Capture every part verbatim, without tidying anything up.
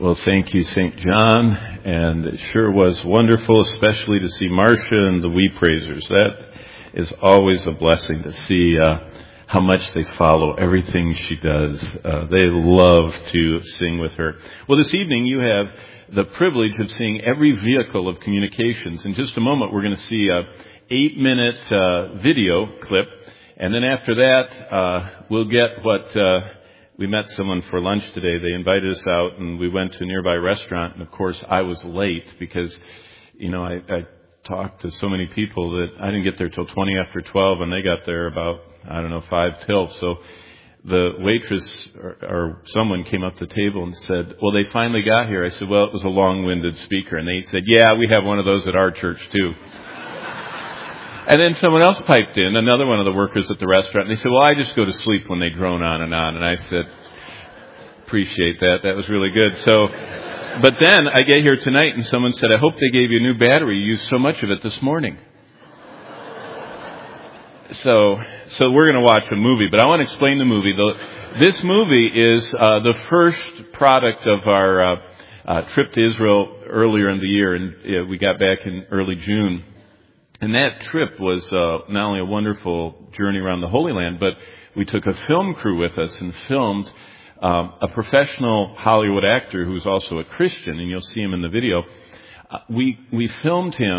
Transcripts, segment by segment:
Well, thank you, Saint John, and it sure was wonderful, especially to see Marcia and the We Praisers. That is always a blessing to see uh, how much they follow everything she does. Uh, they love to sing with her. Well, this evening you have the privilege of seeing every vehicle of communications. In just a moment, we're going to see a eight-minute uh, video clip, and then after that, uh, we'll get what... Uh, We met someone for lunch today. They invited us out, and we went to a nearby restaurant. And, of course, I was late because, you know, I, I talked to so many people that I didn't get there till twenty after twelve, and they got there about, I don't know, five till. So the waitress or, or someone came up to the table and said, well, they finally got here. I said, well, it was a long-winded speaker. And they said, yeah, we have one of those at our church, too. And then someone else piped in, another one of the workers at the restaurant, and they said, well, I just go to sleep when they drone on and on. And I said, appreciate that. That was really good. So, but then I get here tonight and someone said, I hope they gave you a new battery. You used so much of it this morning. So, so we're going to watch a movie, but I want to explain the movie. The, this movie is uh, the first product of our uh, uh, trip to Israel earlier in the year, and uh, we got back in early June. And that trip was uh, not only a wonderful journey around the Holy Land, but we took a film crew with us and filmed um, a professional Hollywood actor who's also a Christian, and you'll see him in the video. Uh, we we filmed him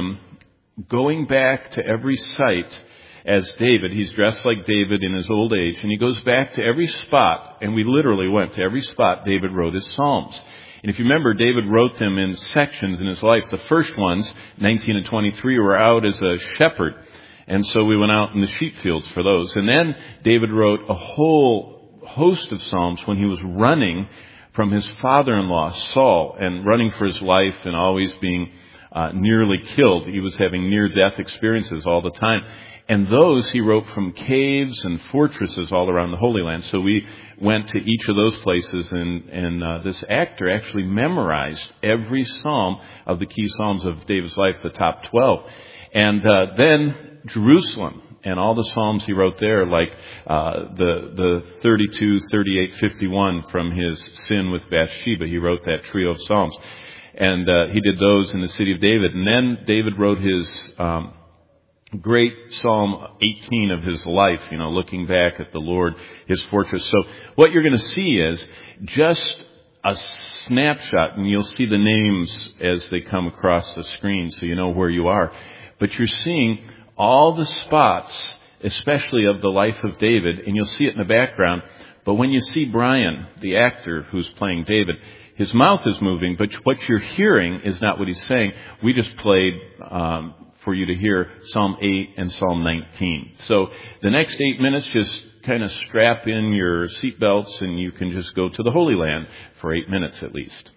going back to every site as David. He's dressed like David in his old age, and he goes back to every spot, and we literally went to every spot David wrote his Psalms. And if you remember, David wrote them in sections in his life. The first ones, nineteen and twenty-three, were out as a shepherd. And so we went out in the sheep fields for those. And then David wrote a whole host of Psalms when he was running from his father-in-law, Saul, and running for his life and always being uh, nearly killed. He was having near-death experiences all the time. And those he wrote from caves and fortresses all around the Holy Land. So we went to each of those places, and, and uh, this actor actually memorized every psalm of the key psalms of David's life, the top twelve. And uh, then Jerusalem and all the psalms he wrote there, like uh, the the thirty-two, thirty-eight, fifty-one from his sin with Bathsheba. He wrote that trio of psalms. And uh, he did those in the city of David. And then David wrote his... Um, great Psalm eighteen of his life, you know, looking back at the Lord, his fortress. So what you're going to see is just a snapshot, and you'll see the names as they come across the screen so you know where you are. But you're seeing all the spots, especially of the life of David, and you'll see it in the background. But when you see Brian, the actor who's playing David, his mouth is moving, but what you're hearing is not what he's saying. We just played... Um, for you to hear Psalm eight and Psalm nineteen. So the next eight minutes, just kind of strap in your seatbelts and you can just go to the Holy Land for eight minutes at least.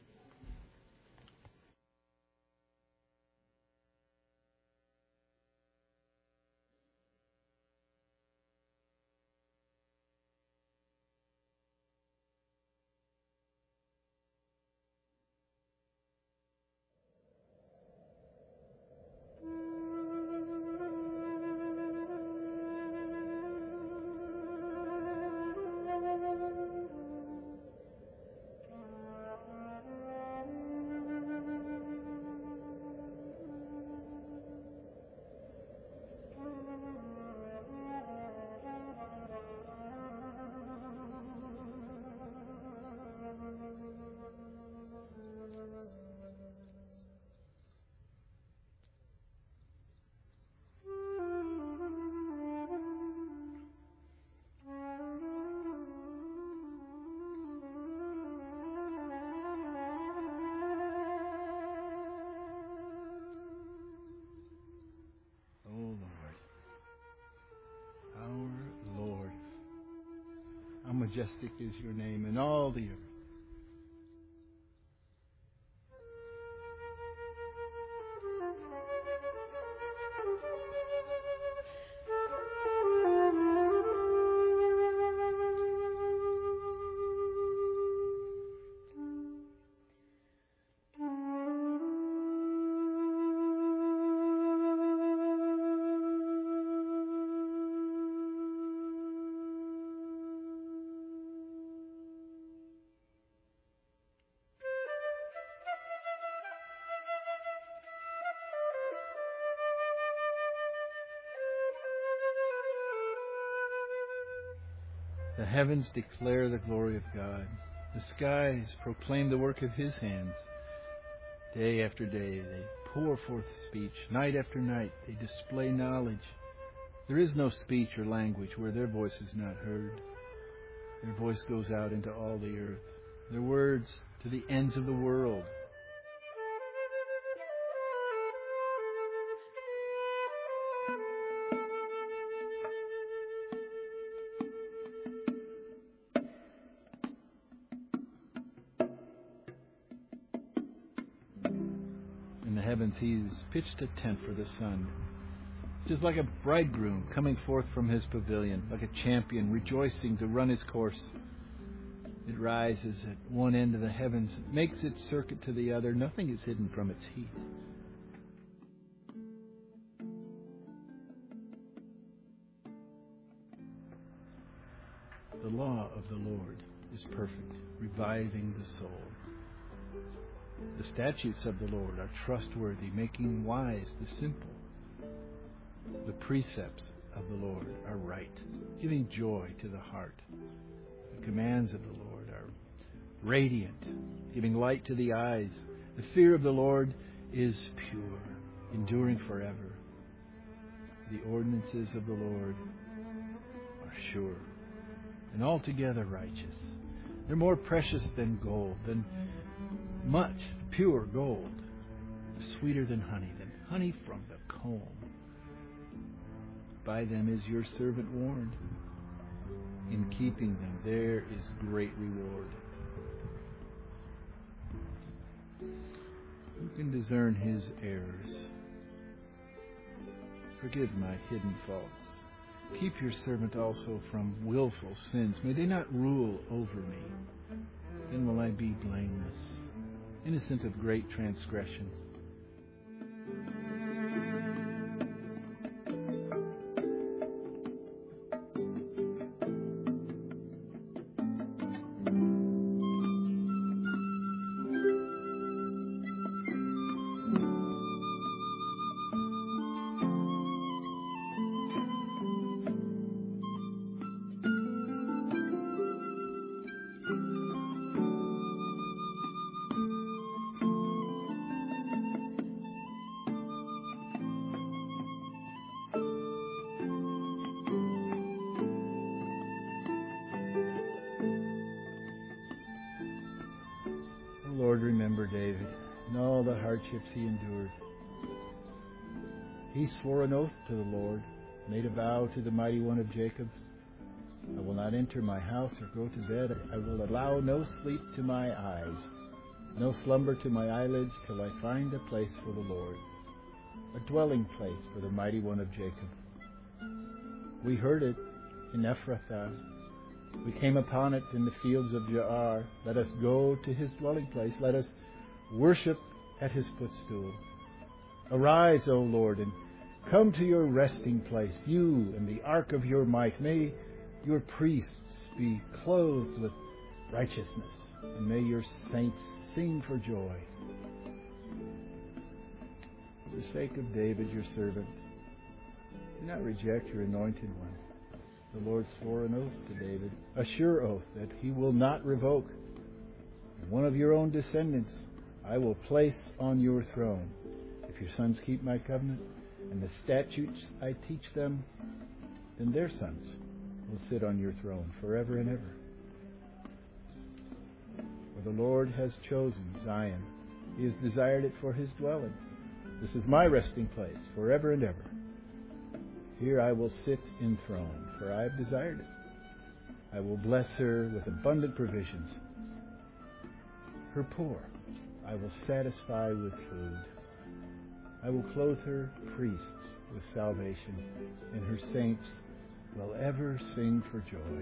Majestic is your name in all the earth. The heavens declare the glory of God. The skies proclaim the work of His hands. Day after day they pour forth speech. Night after night they display knowledge. There is no speech or language where their voice is not heard. Their voice goes out into all the earth, their words to the ends of the world. In the heavens He has pitched a tent for the sun. Just like a bridegroom coming forth from his pavilion, like a champion rejoicing to run his course. It rises at one end of the heavens, makes its circuit to the other. Nothing is hidden from its heat. The law of the Lord is perfect, reviving the soul. The statutes of the Lord are trustworthy, making wise the simple. The precepts of the Lord are right, giving joy to the heart. The commands of the Lord are radiant, giving light to the eyes. The fear of the Lord is pure, enduring forever. The ordinances of the Lord are sure and altogether righteous. They're more precious than gold, than much pure gold, sweeter than honey, than honey from the comb. By them is your servant warned. In keeping them there is great reward. Who can discern his errors? Forgive my hidden faults. Keep your servant also from willful sins. May they not rule over me. Then will I be blameless, innocent of great transgression. Lord, remember David and all the hardships he endured. He swore an oath to the Lord, made a vow to the Mighty One of Jacob. I will not enter my house or go to bed. I will allow no sleep to my eyes, no slumber to my eyelids, till I find a place for the Lord, a dwelling place for the Mighty One of Jacob. We heard it in Ephrathah. We came upon it in the fields of Jaar. Let us go to his dwelling place. Let us worship at his footstool. Arise, O Lord, and come to your resting place, you and the ark of your might. May your priests be clothed with righteousness, and may your saints sing for joy. For the sake of David, your servant, do not reject your anointed one. The Lord swore an oath to David, a sure oath that he will not revoke. And one of your own descendants I will place on your throne. If your sons keep my covenant and the statutes I teach them, then their sons will sit on your throne forever and ever. For the Lord has chosen Zion. He has desired it for his dwelling. This is my resting place forever and ever. Here I will sit enthroned, for I have desired it. I will bless her with abundant provisions. Her poor I will satisfy with food. I will clothe her priests with salvation, and her saints will ever sing for joy.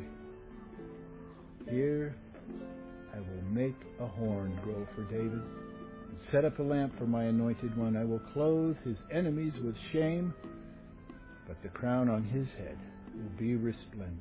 Here I will make a horn grow for David, and set up a lamp for my anointed one. I will clothe his enemies with shame, but the crown on his head will be resplendent.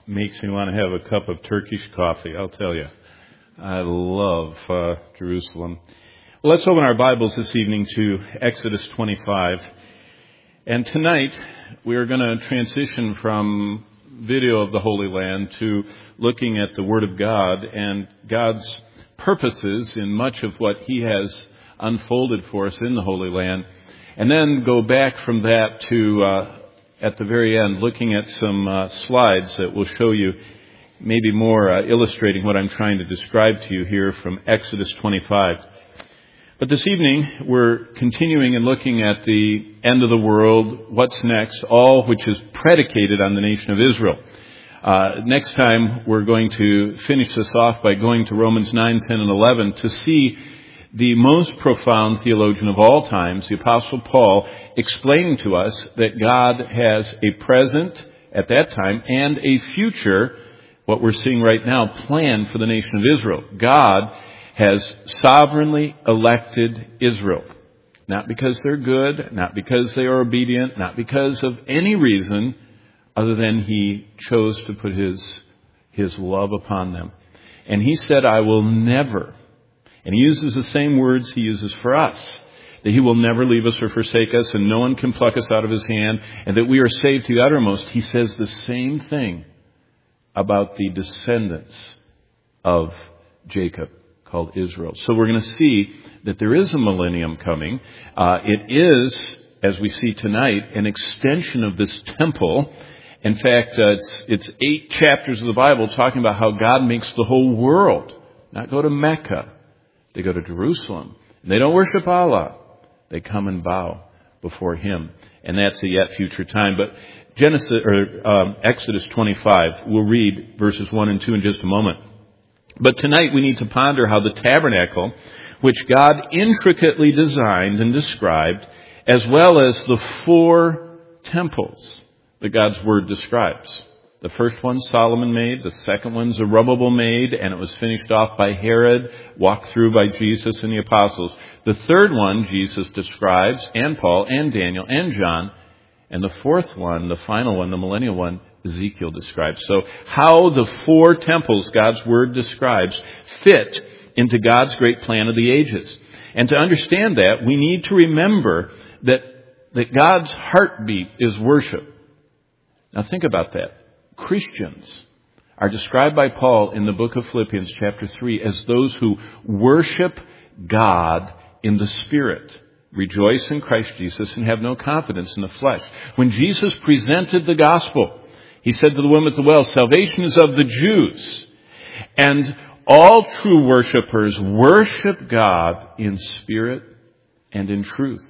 makes me want to have a cup of Turkish coffee, I'll tell you. I love uh, Jerusalem. Well, let's open our Bibles this evening to Exodus twenty-five. And tonight, we are going to transition from video of the Holy Land to looking at the Word of God and God's purposes in much of what He has unfolded for us in the Holy Land. And then go back from that to, uh, at the very end, looking at some uh, slides that will show you maybe more uh, illustrating what I'm trying to describe to you here from Exodus twenty-five. But this evening, we're continuing and looking at the end of the world, what's next, all which is predicated on the nation of Israel. Uh, next time, we're going to finish this off by going to Romans nine, ten, and eleven to see the most profound theologian of all times, the Apostle Paul, explaining to us that God has a present at that time and a future, what we're seeing right now, plan for the nation of Israel. God has sovereignly elected Israel. Not because they're good, not because they are obedient, not because of any reason other than He chose to put His, His love upon them. And He said, I will never, and He uses the same words He uses for us, that He will never leave us or forsake us, and no one can pluck us out of His hand, and that we are saved to the uttermost. He says the same thing about the descendants of Jacob, called Israel. So we're going to see that there is a millennium coming. Uh, it is, as we see tonight, an extension of this temple. In fact, uh, it's, it's eight chapters of the Bible talking about how God makes the whole world not go to Mecca. They go to Jerusalem. And they don't worship Allah. They come and bow before Him. And that's a yet future time. But Genesis or um, Exodus twenty-five, we'll read verses one and two in just a moment. But tonight we need to ponder how the tabernacle, which God intricately designed and described, as well as the four temples that God's Word describes. The first one Solomon made, the second one Zerubbabel made, and it was finished off by Herod, walked through by Jesus and the apostles. The third one Jesus describes, and Paul, and Daniel, and John. And the fourth one, the final one, the millennial one, Ezekiel describes. So how the four temples God's Word describes fit into God's great plan of the ages. And to understand that, we need to remember that, that God's heartbeat is worship. Now think about that. Christians are described by Paul in the book of Philippians chapter three as those who worship God in the Spirit. Rejoice in Christ Jesus and have no confidence in the flesh. When Jesus presented the gospel, He said to the woman at the well, salvation is of the Jews. And all true worshipers worship God in spirit and in truth.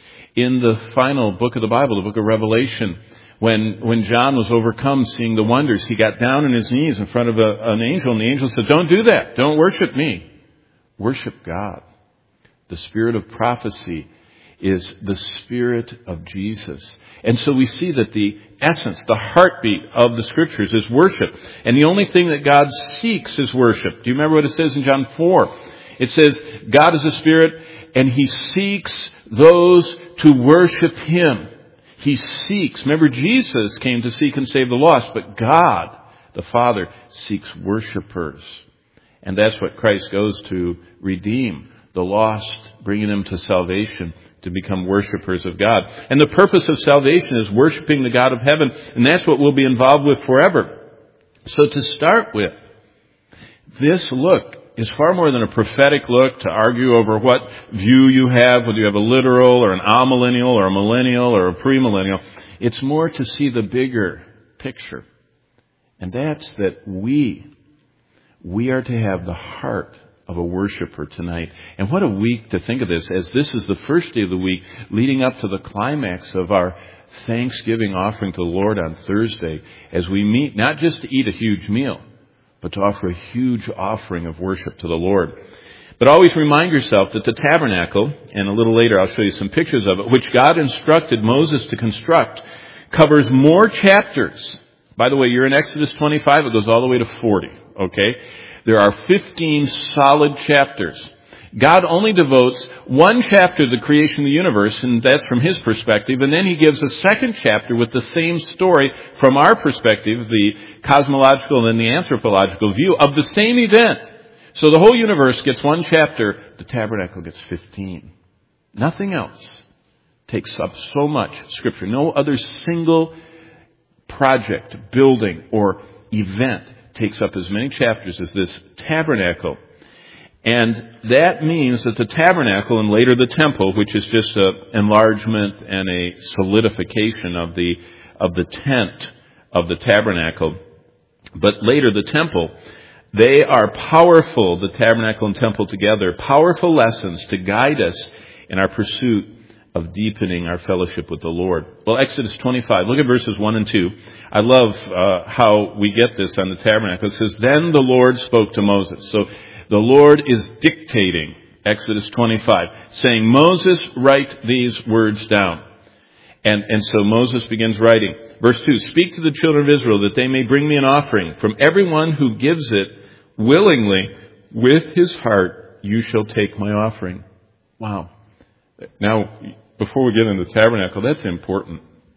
In the final book of the Bible, the book of Revelation, when, when John was overcome seeing the wonders, he got down on his knees in front of a, an angel, and the angel said, don't do that. Don't worship me. Worship God. The spirit of prophecy is the Spirit of Jesus. And so we see that the essence, the heartbeat of the Scriptures is worship. And the only thing that God seeks is worship. Do you remember what it says in John four? It says, God is a Spirit, and He seeks those to worship Him. He seeks. Remember, Jesus came to seek and save the lost, but God, the Father, seeks worshipers. And that's what Christ goes to redeem. The lost, bringing them to salvation, to become worshipers of God. And the purpose of salvation is worshiping the God of heaven, and that's what we'll be involved with forever. So to start with, this look is far more than a prophetic look to argue over what view you have, whether you have a literal or an amillennial or a millennial or a premillennial. It's more to see the bigger picture. And that's that we, we are to have the heart of a worshiper tonight. And what a week to think of this, as this is the first day of the week leading up to the climax of our Thanksgiving offering to the Lord on Thursday, as we meet not just to eat a huge meal, but to offer a huge offering of worship to the Lord. But always remind yourself that the tabernacle, and a little later I'll show you some pictures of it, which God instructed Moses to construct, covers more chapters. By the way, you're in Exodus twenty-five, it goes all the way to forty, okay? There are fifteen solid chapters. God only devotes one chapter to the creation of the universe, and that's from his perspective, and then he gives a second chapter with the same story from our perspective, the cosmological and the anthropological view of the same event. So the whole universe gets one chapter, the tabernacle gets fifteen. Nothing else takes up so much Scripture. No other single project, building, or event takes up as many chapters as this tabernacle. And that means that the tabernacle and later the temple, which is just an enlargement and a solidification of the of the tent of the tabernacle, but later the temple, they are powerful, the tabernacle and temple together, powerful lessons to guide us in our pursuit of deepening our fellowship with the Lord. Well, Exodus twenty-five, look at verses one and two. I love uh, how we get this on the tabernacle. It says, "Then the Lord spoke to Moses." So the Lord is dictating, Exodus twenty-five, saying, "Moses, write these words down." And, and so Moses begins writing. Verse two, "Speak to the children of Israel that they may bring me an offering. From everyone who gives it willingly with his heart, you shall take my offering." Wow. Now, before we get into the tabernacle, that's important.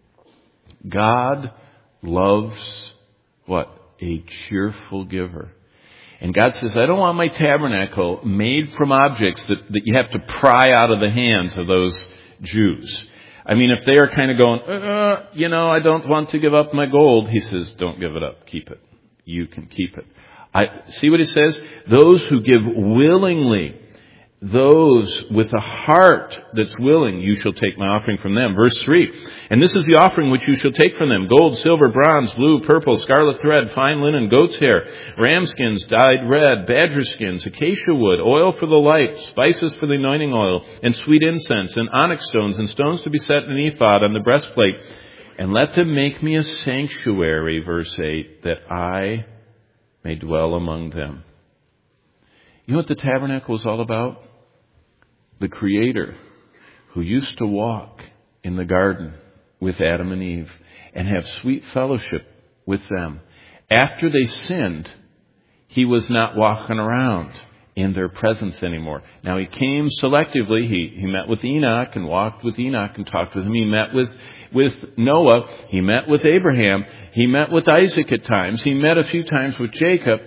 God loves what? A cheerful giver. And God says, I don't want my tabernacle made from objects that, that you have to pry out of the hands of those Jews. I mean, if they are kind of going, uh, you know, I don't want to give up my gold. He says, don't give it up. Keep it. You can keep it. I see what he says? Those who give willingly, those with a heart that's willing, you shall take my offering from them. Verse three, "And this is the offering which you shall take from them: gold, silver, bronze, blue, purple, scarlet thread, fine linen, goat's hair, ram skins dyed red, badger skins, acacia wood, oil for the light, spices for the anointing oil, and sweet incense, and onyx stones, and stones to be set in an ephod on the breastplate. And let them make me a sanctuary," verse eight, "that I may dwell among them." You know what the tabernacle was all about? The Creator, who used to walk in the garden with Adam and Eve and have sweet fellowship with them. After they sinned, he was not walking around in their presence anymore. Now, he came selectively. He, he met with Enoch and walked with Enoch and talked with him. He met with, with Noah. He met with Abraham. He met with Isaac at times. He met a few times with Jacob.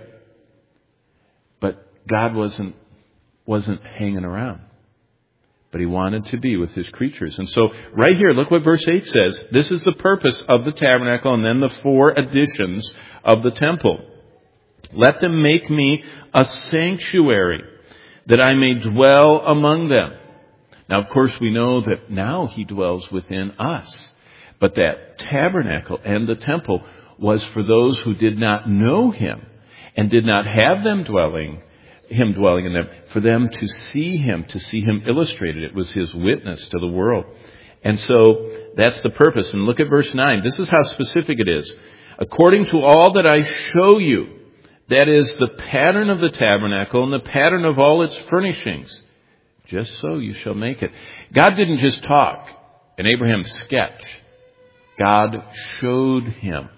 But God wasn't, wasn't hanging around. But he wanted to be with his creatures. And so right here, look what verse eight says. This is the purpose of the tabernacle and then the four additions of the temple. "Let them make me a sanctuary, that I may dwell among them." Now, of course, we know that now he dwells within us. But that tabernacle and the temple was for those who did not know him and did not have them dwelling him dwelling in them, for them to see him, to see him illustrated. It was his witness to the world. And so that's the purpose. And look at verse nine. This is how specific it is. "According to all that I show you," that is the pattern of the tabernacle and the pattern of all its furnishings, "just so you shall make it." God didn't just talk and Abraham sketch. God showed him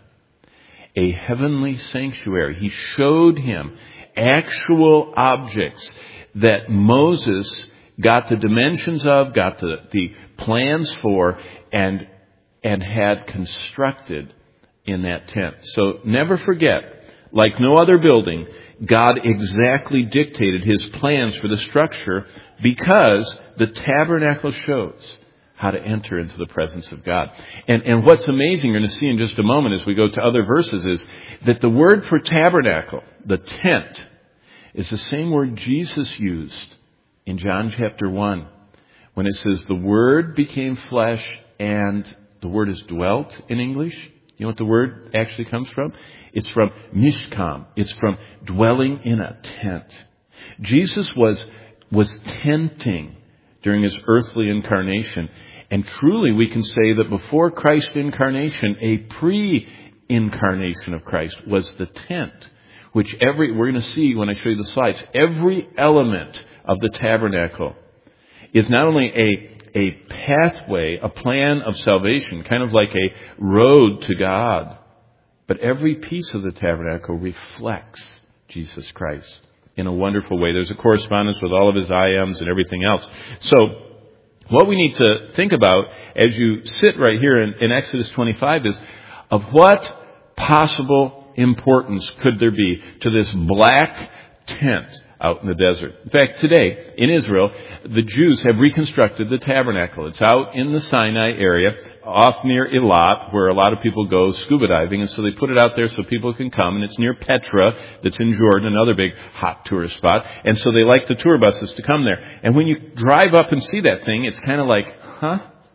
a heavenly sanctuary. He showed him actual objects that Moses got the dimensions of, got the, the plans for, and, and had constructed in that tent. So never forget, like no other building, God exactly dictated his plans for the structure because the tabernacle shows how to enter into the presence of God. And, and what's amazing, you're going to see in just a moment as we go to other verses, is that the word for tabernacle, the tent, is the same word Jesus used in John chapter one, when it says the Word became flesh, and the word is dwelt in English. You know what the word actually comes from? It's from mishkam. It's from dwelling in a tent. Jesus was, was tenting during his earthly incarnation. And truly we can say that before Christ's incarnation, a pre-incarnation of Christ was the tent, which every, we're going to see when I show you the slides, every element of the tabernacle is not only a, a pathway, a plan of salvation, kind of like a road to God, but every piece of the tabernacle reflects Jesus Christ. in a wonderful way. There's a correspondence with all of his I Ms and everything else. So what we need to think about as you sit right here in, in Exodus twenty-five is of what possible importance could there be to this black tent out in the desert. In fact, today in Israel, the Jews have reconstructed the tabernacle. It's out in the Sinai area, off near Eilat, where a lot of people go scuba diving, and so they put it out there so people can come, and it's near Petra, that's in Jordan, another big hot tourist spot, and so they like the tour buses to come there. And when you drive up and see that thing, it's kind of like, huh?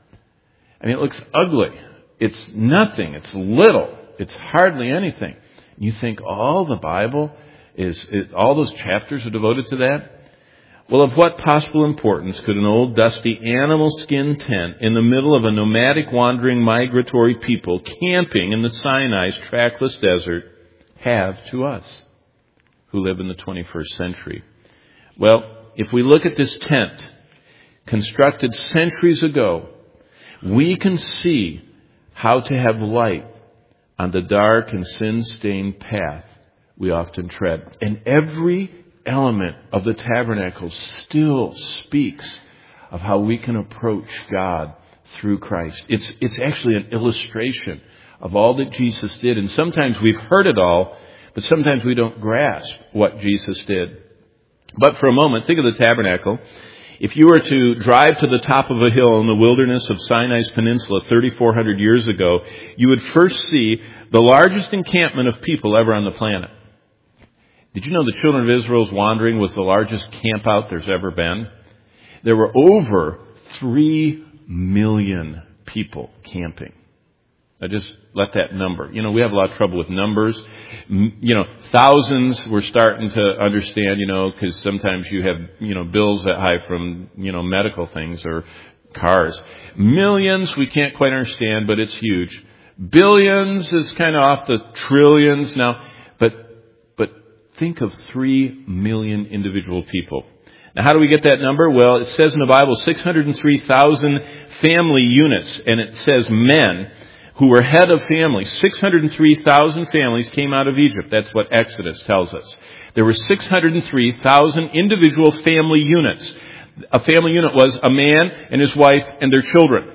I mean, it looks ugly. It's nothing. It's little. It's hardly anything. You think all the Bible is, is all those chapters are devoted to that? Well, of what possible importance could an old dusty animal skin tent in the middle of a nomadic wandering migratory people camping in the Sinai's trackless desert have to us who live in the twenty-first century? Well, if we look at this tent constructed centuries ago, we can see how to have light on the dark and sin-stained path we often tread. And every element of the tabernacle still speaks of how we can approach God through Christ. It's, it's actually an illustration of all that Jesus did. And sometimes we've heard it all, but sometimes we don't grasp what Jesus did. But for a moment, think of the tabernacle. If you were to drive to the top of a hill in the wilderness of Sinai's Peninsula thirty-four hundred years ago, you would first see the largest encampment of people ever on the planet. Did you know the children of Israel's wandering was the largest camp out there's ever been? There were over three million people camping. I just let that number. You know, we have a lot of trouble with numbers. You know, thousands we're starting to understand, you know, because sometimes you have, you know, bills that high from, you know, medical things or cars. Millions we can't quite understand, but it's huge. Billions is kind of off the trillions now. But, but think of three million individual people. Now, how do we get that number? Well, it says in the Bible six hundred three thousand family units, and it says men who were head of families. six hundred three thousand families came out of Egypt. That's what Exodus tells us. There were six hundred three thousand individual family units. A family unit was a man and his wife and their children.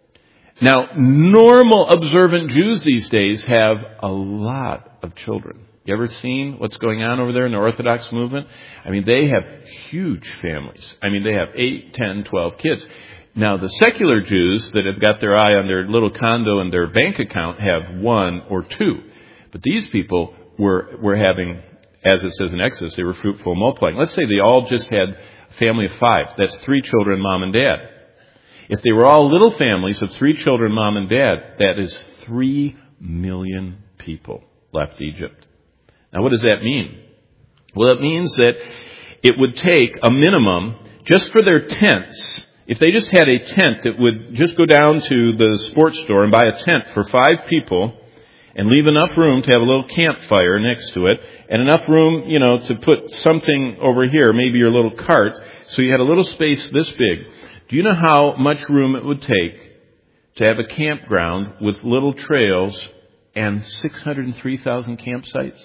Now, normal observant Jews these days have a lot of children. You ever seen what's going on over there in the Orthodox movement? I mean, they have huge families. I mean, they have eight, ten, twelve kids. Now, the secular Jews that have got their eye on their little condo and their bank account have one or two. But these people were, were having, as it says in Exodus, they were fruitful and multiplying. Let's say they all just had a family of five. That's three children, mom and dad. If they were all little families of three children, mom and dad, that is three million people left Egypt. Now, what does that mean? Well, it means that it would take a minimum, just for their tents, if they just had a tent that would just go down to the sports store and buy a tent for five people and leave enough room to have a little campfire next to it and enough room, you know, to put something over here, maybe your little cart, so you had a little space this big. Do you know how much room it would take to have a campground with little trails and six hundred three thousand campsites?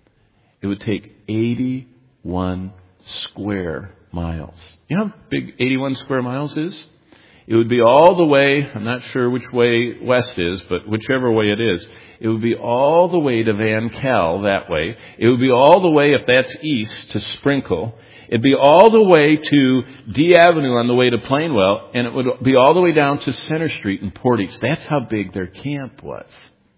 It would take eighty-one square miles. You know how big eighty-one square miles is? It would be all the way, I'm not sure which way west is, but whichever way it is, it would be all the way to Van Cal that way. It would be all the way, if that's east, to Sprinkle. It'd be all the way to D Avenue on the way to Plainwell, and it would be all the way down to Center Street in Portage. That's how big their camp was.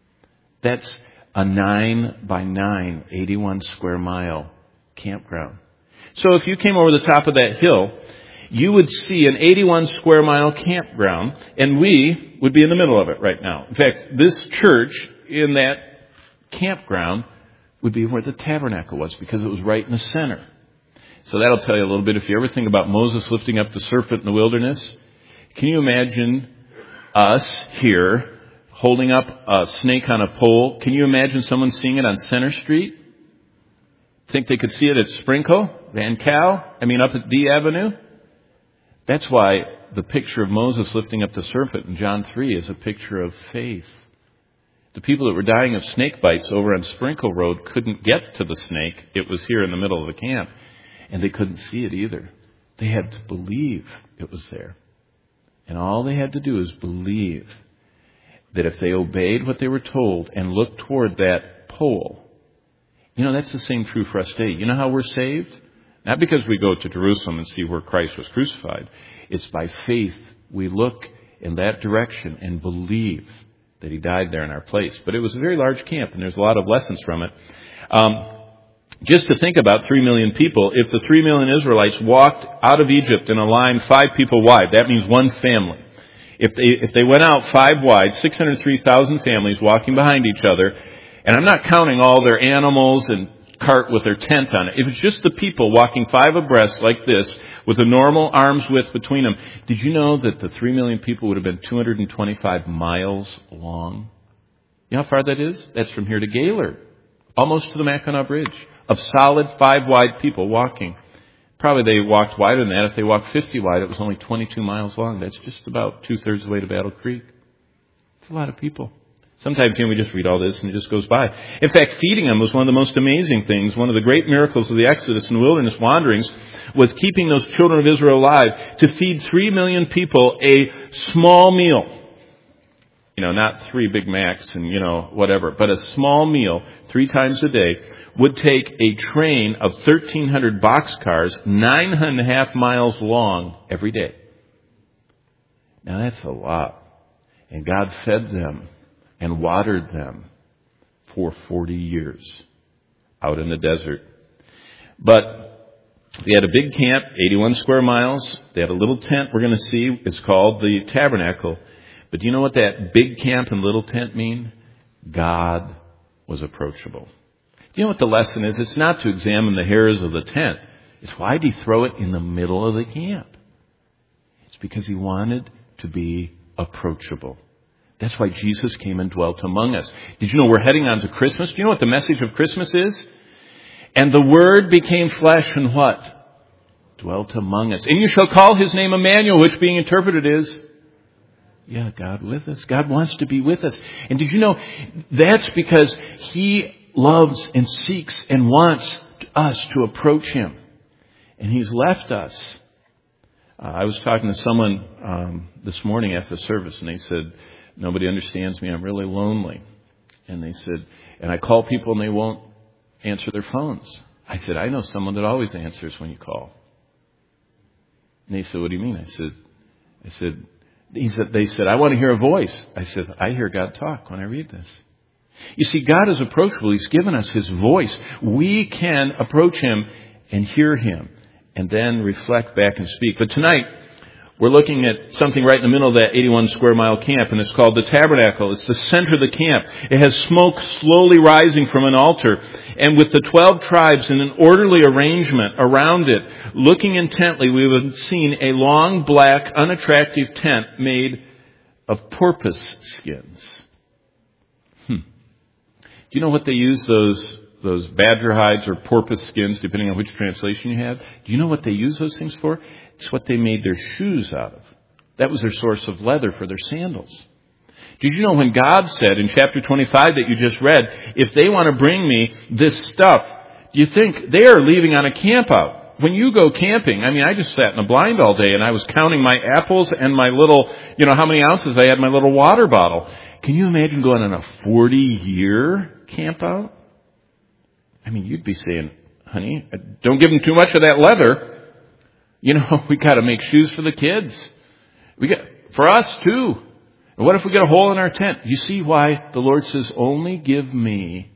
That's a nine by nine, eighty-one square mile campground. So if you came over the top of that hill, you would see an eighty-one square mile campground, and we would be in the middle of it right now. In fact, this church in that campground would be where the tabernacle was, because it was right in the center. So that'll tell you a little bit. If you ever think about Moses lifting up the serpent in the wilderness, can you imagine us here holding up a snake on a pole? Can you imagine someone seeing it on Center Street? Think they could see it at Sprinkle, Van Cal, I mean up at D Avenue? That's why the picture of Moses lifting up the serpent in John three is a picture of faith. The people that were dying of snake bites over on Sprinkle Road couldn't get to the snake. It was here in the middle of the camp. And they couldn't see it either. They had to believe it was there. And all they had to do is believe that if they obeyed what they were told and looked toward that pole, you know, that's the same true for us today. You know how we're saved? Not because we go to Jerusalem and see where Christ was crucified. It's by faith we look in that direction and believe that he died there in our place. But it was a very large camp, and there's a lot of lessons from it. Um, just to think about three million people, if the three million Israelites walked out of Egypt in a line five people wide, that means one family. If they, if they went out five wide, six hundred three thousand families walking behind each other, and I'm not counting all their animals and cart with their tent on it. If it's just the people walking five abreast like this with a normal arm's width between them, did you know that the three million people would have been two hundred twenty-five miles long? You know how far that is? That's from here to Gaylord, almost to the Mackinac Bridge, of solid five wide people walking. Probably they walked wider than that. If they walked fifty wide, it was only twenty-two miles long. That's just about two-thirds of the way to Battle Creek. It's a lot of people. Sometimes, you know, we just read all this and it just goes by. In fact, feeding them was one of the most amazing things. One of the great miracles of the Exodus and wilderness wanderings was keeping those children of Israel alive. To feed three million people a small meal. You know, not three Big Macs and, you know, whatever, but a small meal three times a day would take a train of thirteen hundred boxcars, nine and a half miles long every day. Now that's a lot. And God fed them and watered them for forty years out in the desert. But they had a big camp, eighty-one square miles. They had a little tent we're going to see. It's called the Tabernacle. But do you know what that big camp and little tent mean? God was approachable. Do you know what the lesson is? It's not to examine the hairs of the tent. It's why did he throw it in the middle of the camp? It's because he wanted to be approachable. That's why Jesus came and dwelt among us. Did you know we're heading on to Christmas? Do you know what the message of Christmas is? And the Word became flesh and what? Dwelt among us. And you shall call his name Emmanuel, which being interpreted is, yeah, God with us. God wants to be with us. And did you know that's because he loves and seeks and wants us to approach him. And he's left us. Uh, I was talking to someone um, this morning after the service, and they said, nobody understands me. I'm really lonely. And they said, and I call people and they won't answer their phones. I said, I know someone that always answers when you call. And they said, what do you mean? I said, I said, he said, they said, I want to hear a voice. I said, I hear God talk when I read this. You see, God is approachable. He's given us his voice. We can approach him and hear him and then reflect back and speak. But tonight, we're looking at something right in the middle of that eighty-one square mile camp, and it's called the Tabernacle. It's the center of the camp. It has smoke slowly rising from an altar, and with the twelve tribes in an orderly arrangement around it, looking intently, we would have seen a long, black, unattractive tent made of porpoise skins. Hmm. Do you know what they use those those badger hides or porpoise skins, depending on which translation you have? Do you know what they use those things for? It's what they made their shoes out of. That was their source of leather for their sandals. Did you know when God said in chapter twenty-five that you just read, if they want to bring me this stuff, do you think they are leaving on a camp out? When you go camping, I mean, I just sat in the blind all day and I was counting my apples and my little, you know, how many ounces I had in my little water bottle. Can you imagine going on a forty-year camp out? I mean, you'd be saying, honey, don't give them too much of that leather. You know, we got to make shoes for the kids. We got for us too. And what if we get a hole in our tent? You see why the Lord says, only give me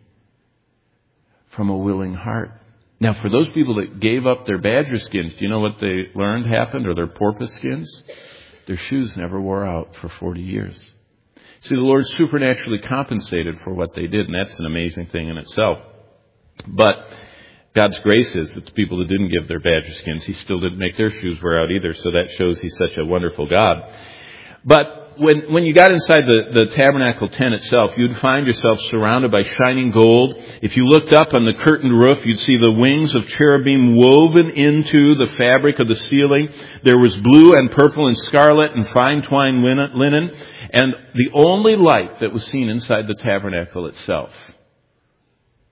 from a willing heart. Now, for those people that gave up their badger skins, do you know what they learned happened, or their porpoise skins? Their shoes never wore out for forty years. See, the Lord supernaturally compensated for what they did, and that's an amazing thing in itself. But God's grace is that the people that didn't give their badger skins, he still didn't make their shoes wear out either. So that shows he's such a wonderful God. But when when you got inside the, the tabernacle tent itself, you'd find yourself surrounded by shining gold. If you looked up on the curtained roof, you'd see the wings of cherubim woven into the fabric of the ceiling. There was blue and purple and scarlet and fine twined linen. And the only light that was seen inside the tabernacle itself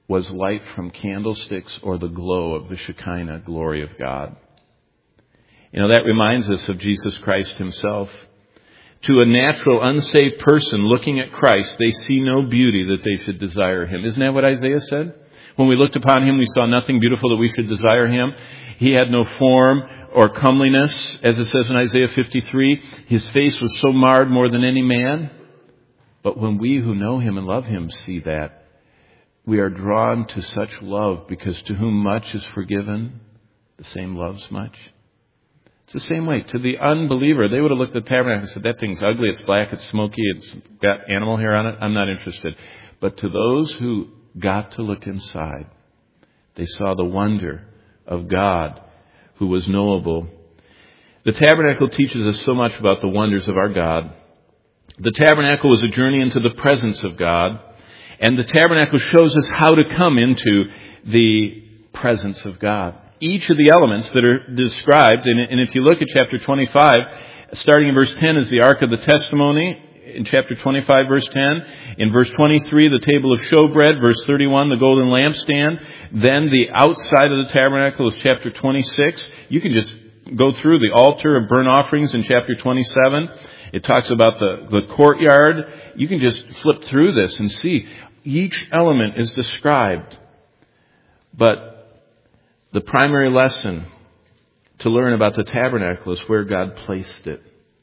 was light from candlesticks or the glow of the Shekinah glory of God. You know, that reminds us of Jesus Christ himself. To a natural, unsaved person looking at Christ, they see no beauty that they should desire him. Isn't that what Isaiah said? When we looked upon him, we saw nothing beautiful that we should desire him. He had no form or comeliness, as it says in Isaiah fifty-three. His face was so marred more than any man. But when we who know him and love him see that, we are drawn to such love, because to whom much is forgiven, the same loves much. It's the same way. To the unbeliever, they would have looked at the tabernacle and said, that thing's ugly, it's black, it's smoky, it's got animal hair on it. I'm not interested. But to those who got to look inside, they saw the wonder of God who was knowable. The tabernacle teaches us so much about the wonders of our God. The tabernacle was a journey into the presence of God. And the tabernacle shows us how to come into the presence of God. Each of the elements that are described, and if you look at chapter twenty-five, starting in verse ten is the Ark of the Testimony, in chapter twenty-five, verse ten. In verse twenty-three, the table of showbread. Verse thirty-one, the golden lampstand. Then the outside of the tabernacle is chapter twenty-six. You can just go through the altar of burnt offerings in chapter twenty-seven. It talks about the, the courtyard. You can just flip through this and see each element is described. But the primary lesson to learn about the tabernacle is where God placed it.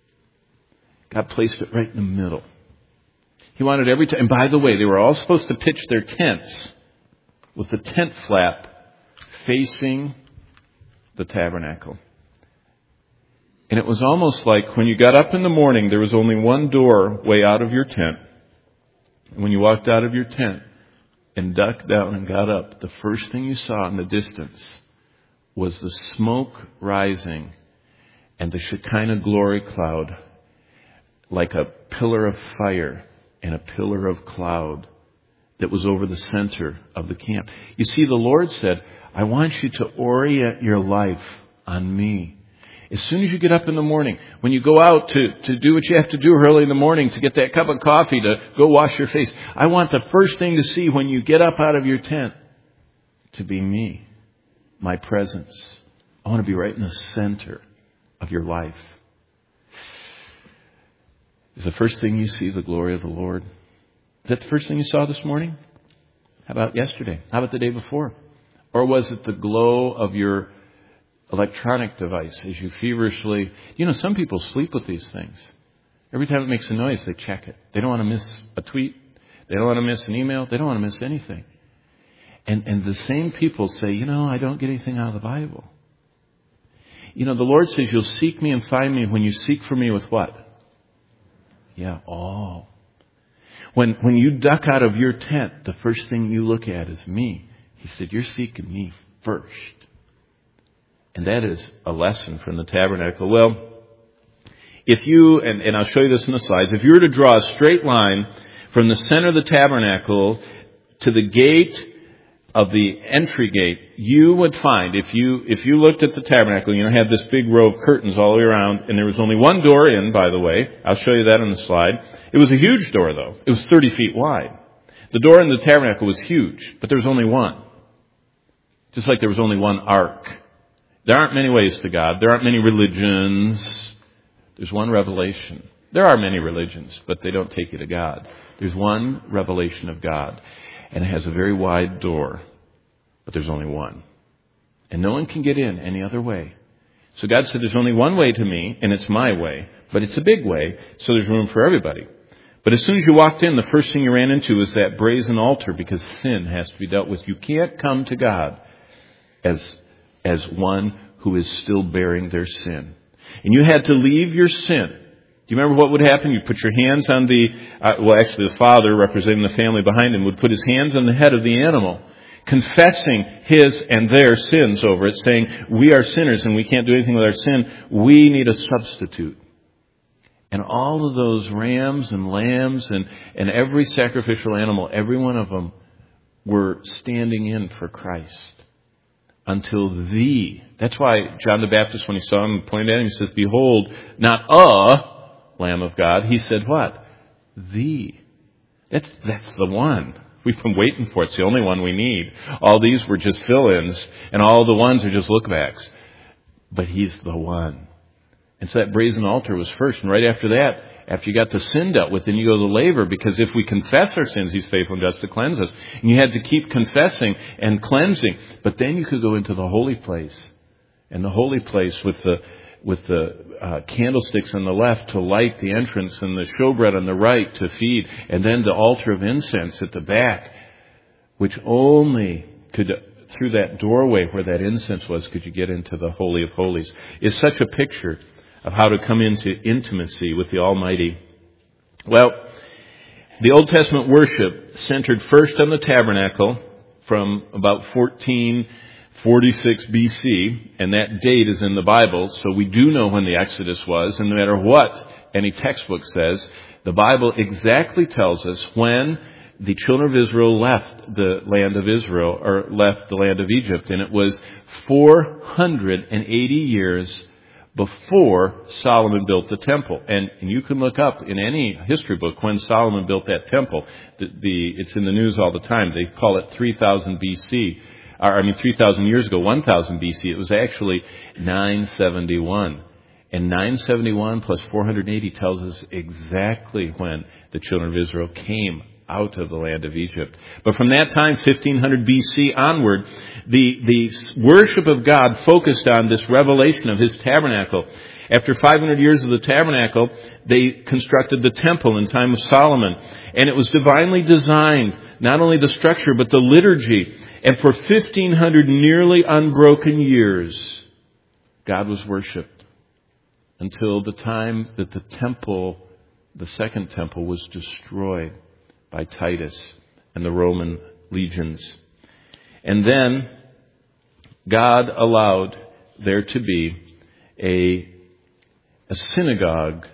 God placed it right in the middle. He wanted every time. And by the way, they were all supposed to pitch their tents with the tent flap facing the tabernacle. And it was almost like when you got up in the morning, there was only one doorway out of your tent. And when you walked out of your tent and ducked down and got up, the first thing you saw in the distance was the smoke rising and the Shekinah glory cloud, like a pillar of fire and a pillar of cloud that was over the center of the camp. You see, the Lord said, I want you to orient your life on me. As soon as you get up in the morning, when you go out to, to do what you have to do early in the morning to get that cup of coffee, to go wash your face, I want the first thing to see when you get up out of your tent to be me, my presence. I want to be right in the center of your life. Is the first thing you see the glory of the Lord? Is that the first thing you saw this morning? How about yesterday? How about the day before? Or was it the glow of your electronic device as you feverishly... You know, some people sleep with these things. Every time it makes a noise, they check it. They don't want to miss a tweet. They don't want to miss an email. They don't want to miss anything. And, and the same people say, you know, I don't get anything out of the Bible. You know, the Lord says you'll seek me and find me when you seek for me with what? Yeah, all. When, when you duck out of your tent, the first thing you look at is me. He said, you're seeking me first. And that is a lesson from the tabernacle. Well, if you, and, and I'll show you this in the slides, if you were to draw a straight line from the center of the tabernacle to the gate of the entry gate, you would find, if you if you looked at the tabernacle, you know, had this big row of curtains all the way around, and there was only one door in, by the way. I'll show you that on the slide. It was a huge door, though. It was thirty feet wide. The door in the tabernacle was huge, but there was only one. Just like there was only one ark. There aren't many ways to God. There aren't many religions. There's one revelation. There are many religions, but they don't take you to God. There's one revelation of God, and it has a very wide door, but there's only one. And no one can get in any other way. So God said there's only one way to me, and it's my way, but it's a big way, so there's room for everybody. But as soon as you walked in, the first thing you ran into was that brazen altar, because sin has to be dealt with. You can't come to God as as one who is still bearing their sin. And you had to leave your sin. Do you remember what would happen? You'd put your hands on the, uh, well, actually the father representing the family behind him would put his hands on the head of the animal, confessing his and their sins over it, saying, we are sinners and we can't do anything with our sin. We need a substitute. And all of those rams and lambs and, and every sacrificial animal, every one of them were standing in for Christ. Until the, that's why John the Baptist, when he saw him, pointed at him, he says, behold, not a Lamb of God. He said what? The. That's, that's the one, We've been waiting for it. It's the only one we need. All these were just fill-ins, and all the ones are just look-backs. But He's the one. And so that brazen altar was first. And right after that, after you got the sin dealt with, then you go to the laver, because if we confess our sins, He's faithful and just to cleanse us. And you had to keep confessing and cleansing. But then you could go into the holy place. And the holy place with the with the uh, candlesticks on the left to light the entrance, and the showbread on the right to feed, and then the altar of incense at the back, which only could, through that doorway where that incense was, could you get into the Holy of Holies, is such a picture of how to come into intimacy with the Almighty. Well, the Old Testament worship centered first on the tabernacle from about fourteen forty-six B C, and that date is in the Bible, so we do know when the Exodus was, and no matter what any textbook says, the Bible exactly tells us when the children of Israel left the land of Israel, or left the land of Egypt, and it was four hundred eighty years before Solomon built the temple. And, and you can look up in any history book when Solomon built that temple. The, the, it's in the news all the time. They call it three thousand B C. I mean, three thousand years ago, one thousand B C. It was actually nine seventy-one. And nine seventy-one plus four hundred eighty tells us exactly when the children of Israel came out of the land of Egypt. But from that time, fifteen hundred B C onward, the, the worship of God focused on this revelation of His tabernacle. After five hundred years of the tabernacle, they constructed the temple in time of Solomon. And it was divinely designed, not only the structure, but the liturgy. And for fifteen hundred nearly unbroken years, God was worshipped until the time that the temple, the second temple, was destroyed by Titus and the Roman legions. And then God allowed there to be a, a synagogue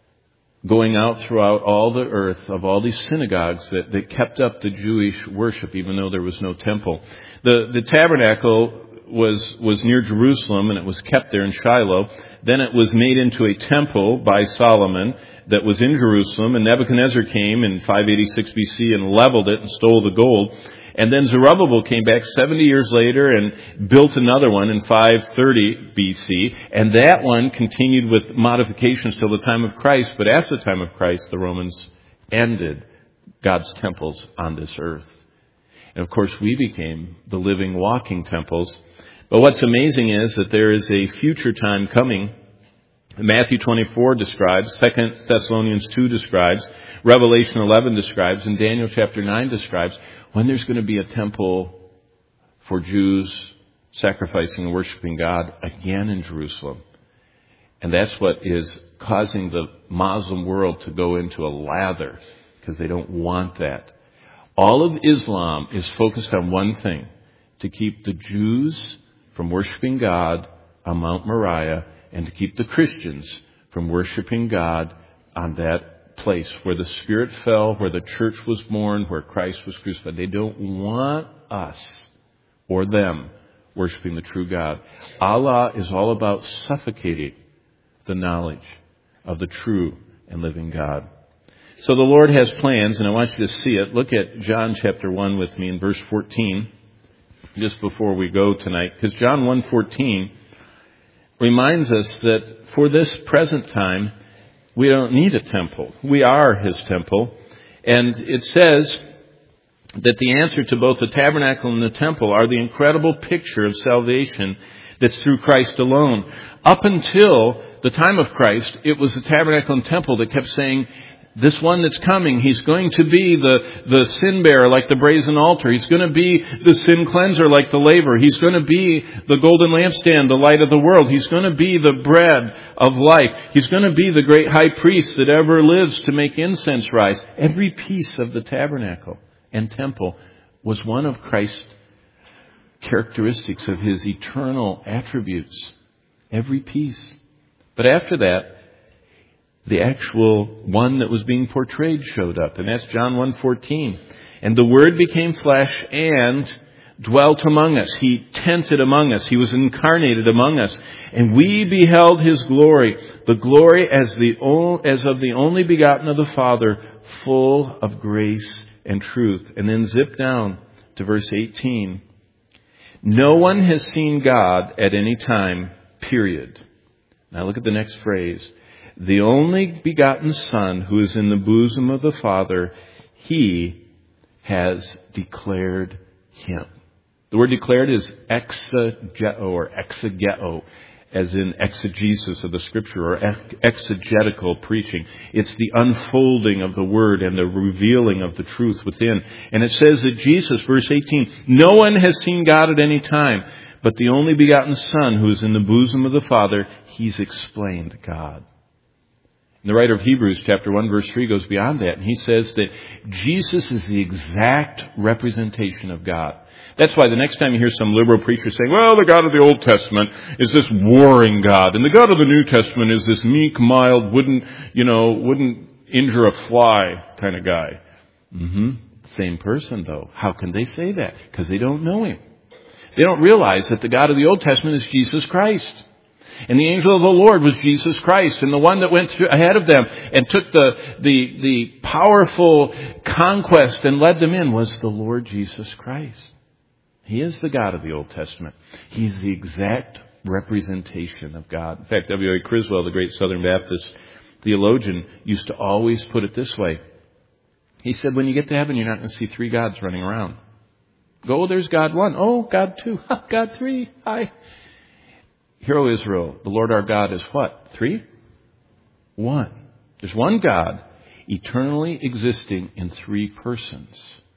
going out throughout all the earth of all these synagogues that, that kept up the Jewish worship, even though there was no temple. The, the tabernacle was, was near Jerusalem, and it was kept there in Shiloh. Then it was made into a temple by Solomon that was in Jerusalem, and Nebuchadnezzar came in five eighty-six B C and leveled it and stole the gold. And then Zerubbabel came back seventy years later and built another one in five thirty B C. And that one continued with modifications till the time of Christ. But after the time of Christ, the Romans ended God's temples on this earth. And of course, we became the living, walking temples. But what's amazing is that there is a future time coming. Matthew twenty-four describes, Second Thessalonians two describes, Revelation eleven describes, and Daniel chapter nine describes when there's going to be a temple for Jews sacrificing and worshiping God again in Jerusalem. And that's what is causing the Muslim world to go into a lather, because they don't want that. All of Islam is focused on one thing: to keep the Jews from worshiping God on Mount Moriah, and to keep the Christians from worshiping God on that place where the Spirit fell, where the church was born, where Christ was crucified. They don't want us or them worshiping the true God. Allah is all about suffocating the knowledge of the true and living God. So the Lord has plans, and I want you to see it. Look at John chapter one with me in verse fourteen, just before we go tonight, because John one fourteen reminds us that for this present time, we don't need a temple. We are His temple. And it says that the answer to both the tabernacle and the temple are the incredible picture of salvation that's through Christ alone. Up until the time of Christ, it was the tabernacle and temple that kept saying, this one that's coming, He's going to be the, the sin bearer like the brazen altar. He's going to be the sin cleanser like the laver. He's going to be the golden lampstand, the light of the world. He's going to be the bread of life. He's going to be the great high priest that ever lives to make incense rise. Every piece of the tabernacle and temple was one of Christ's characteristics, of His eternal attributes. Every piece. But after that, the actual one that was being portrayed showed up. And that's John one fourteen. And the Word became flesh and dwelt among us. He tented among us. He was incarnated among us. And we beheld His glory. The glory as the as of the only begotten of the Father, full of grace and truth. And then zip down to verse eighteen. No one has seen God at any time, period. Now look at the next phrase. The only begotten Son who is in the bosom of the Father, He has declared Him. The word declared is exegeo or exegeo, as in exegesis of the Scripture or exegetical preaching. It's the unfolding of the Word and the revealing of the truth within. And it says that Jesus, verse eighteen, no one has seen God at any time, but the only begotten Son who is in the bosom of the Father, He's explained God. And the writer of Hebrews chapter one verse three goes beyond that, and he says that Jesus is the exact representation of God. That's why the next time you hear some liberal preacher saying, well, the God of the Old Testament is this warring God, and the God of the New Testament is this meek, mild, wouldn't, you know, wouldn't injure a fly kind of guy. Mm-hmm. Same person, though. How can they say that? Because they don't know Him. They don't realize that the God of the Old Testament is Jesus Christ. And the angel of the Lord was Jesus Christ. And the one that went through ahead of them and took the, the, the powerful conquest and led them in was the Lord Jesus Christ. He is the God of the Old Testament. He's the exact representation of God. In fact, W A Criswell, the great Southern Baptist theologian, used to always put it this way. He said, when you get to heaven, you're not going to see three gods running around. Go, oh, there's God one. Oh, God two. God three. Hi. Hear, O Israel, the Lord our God is what? Three? One. There's one God, eternally existing in three persons.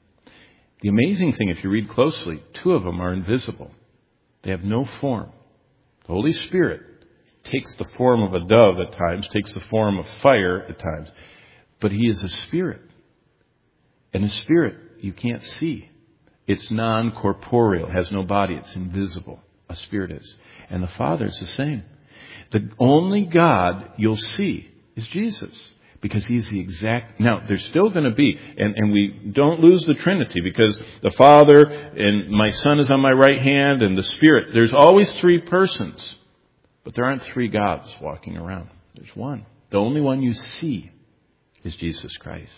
The amazing thing, if you read closely, two of them are invisible. They have no form. The Holy Spirit takes the form of a dove at times, takes the form of fire at times, but He is a spirit. And a spirit you can't see. It's non-corporeal, has no body, it's invisible. A spirit is. And the Father is the same. The only God you'll see is Jesus. Because He's the exact... Now, there's still going to be... And, and we don't lose the Trinity, because the Father and my Son is on my right hand and the Spirit. There's always three persons. But there aren't three gods walking around. There's one. The only one you see is Jesus Christ.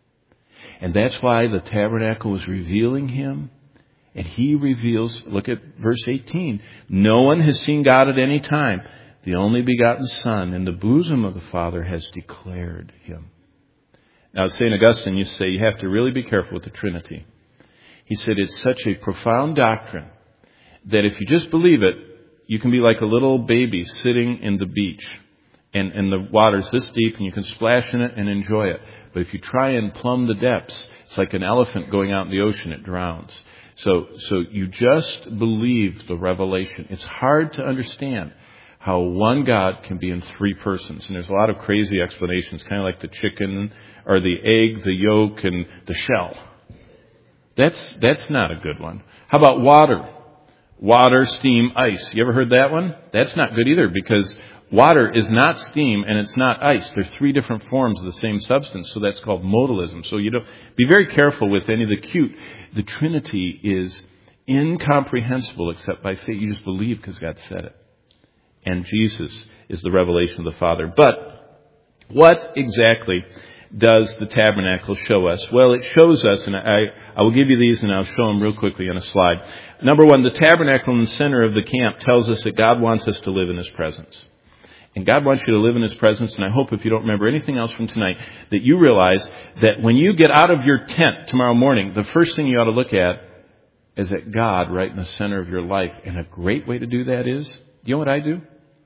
And that's why the tabernacle was revealing Him. And He reveals... Look at verse eighteen. No one has seen God at any time. The only begotten Son in the bosom of the Father has declared Him. Now, Saint Augustine used to say you have to really be careful with the Trinity. He said it's such a profound doctrine that if you just believe it, you can be like a little baby sitting in the beach. And, and the water's this deep and you can splash in it and enjoy it. But if you try and plumb the depths, it's like an elephant going out in the ocean, it drowns. So, so you just believe the revelation. It's hard to understand how one God can be in three persons. And there's a lot of crazy explanations, kind of like the chicken or the egg, the yolk, and the shell. That's that's not a good one. How about water? Water, steam, ice. You ever heard that one? That's not good either, because water is not steam and it's not ice. They're three different forms of the same substance, so that's called modalism. So you don't be very careful with any of the cute. The Trinity is incomprehensible except by faith. You just believe because God said it. And Jesus is the revelation of the Father. But what exactly does the tabernacle show us? Well, it shows us, and I, I will give you these and I'll show them real quickly on a slide. Number one, the tabernacle in the center of the camp tells us that God wants us to live in His presence. And God wants you to live in His presence, and I hope if you don't remember anything else from tonight, that you realize that when you get out of your tent tomorrow morning, the first thing you ought to look at is at God right in the center of your life. And a great way to do that is, you know what I do?